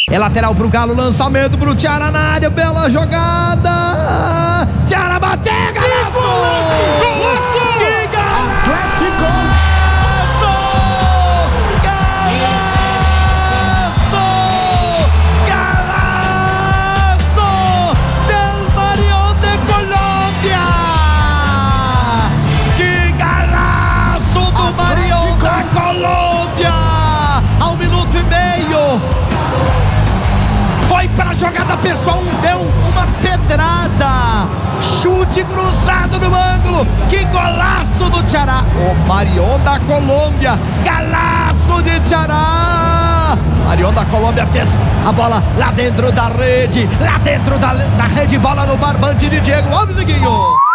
É lateral pro Galo, lançamento pro Ceará na área, bela jogada. Ceará bateu, golaço! Que golaço! Para a jogada pessoal, deu uma pedrada, chute cruzado no ângulo, que golaço do Ceará. O Marion da Colômbia, golaço de Ceará. Marion da Colômbia fez a bola lá dentro da rede, bola no barbante de Diego. Vamos, Diguinho.